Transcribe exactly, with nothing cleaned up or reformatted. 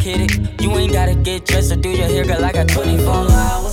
kid it. You ain't gotta get dressed or do your hair, girl, I got twenty-four hours.